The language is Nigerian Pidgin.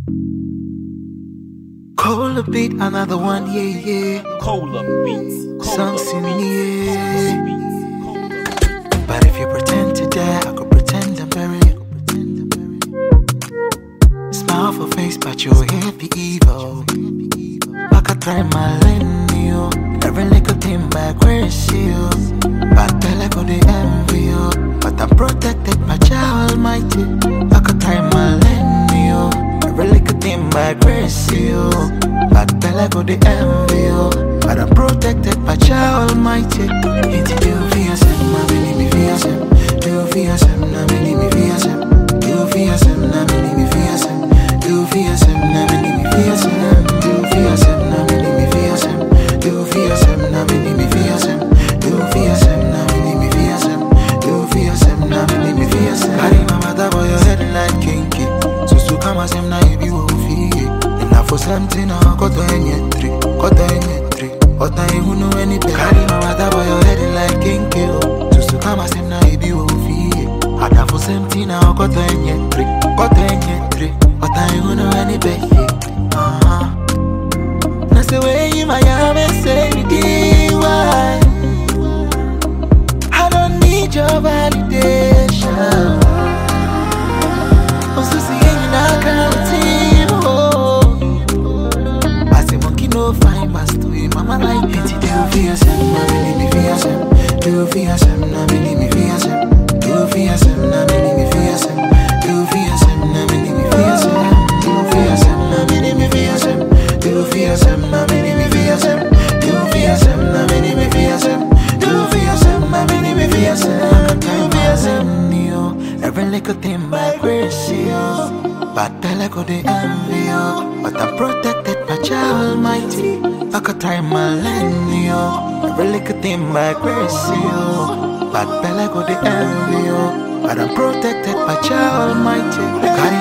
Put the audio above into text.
Cola beat, another one, yeah. Cola beats. Songs in the air. But if you pretend to die, I could pretend I'm buried. Smile for face, but your head be evil. I could try my millennial. Every little thing by grace, you. But tell I go the envy you. But I'm protected by Jah Almighty. I could try my millennial. Every little thing by grace, you. But tell I go the envy you. But I'm protected by Jah Almighty. It's you for yourself, my baby, me for yourself. You for yourself, now me need me for yourself. You for yourself, now me need me for yourself. You for yourself, now me need me for yourself. You for yourself, now me need me for yourself. You for yourself, now me need me for yourself. You for yourself, now me need me for yourself. You for yourself, now me need me for yourself. Carry my mother for your head like kinky. So come as him now you be woofy. And now for something I got to any tree. Got to any tree. What I who know any better. Carry my mother for your head like kinky. So come as him now you be woofy. And now for something I got to any tree. Got to any tree. What I who know any better. That's the way you might have say why I don't need your validation. I'm still seeing that kind of team. I say monkey no fine, but to him mama like pity. Do for yourself, now me need me for yourself. Do for yourself, now me need me for yourself. Do for yourself, now me need me for yourself. Do for yourself, now me need me for yourself. Do for yourself, now me need me for yourself. Do for yourself, now me need me for yourself. Do for yourself, now me need me for yourself. Do for yourself, now me need me for yourself. Do for yourself, every little thing by grace, but tell I go the envy, but I'm protected by Jah Almighty. I could try my millennial. Every little thing by grace, but tell I go the envy, but I'm protected by Jah Almighty.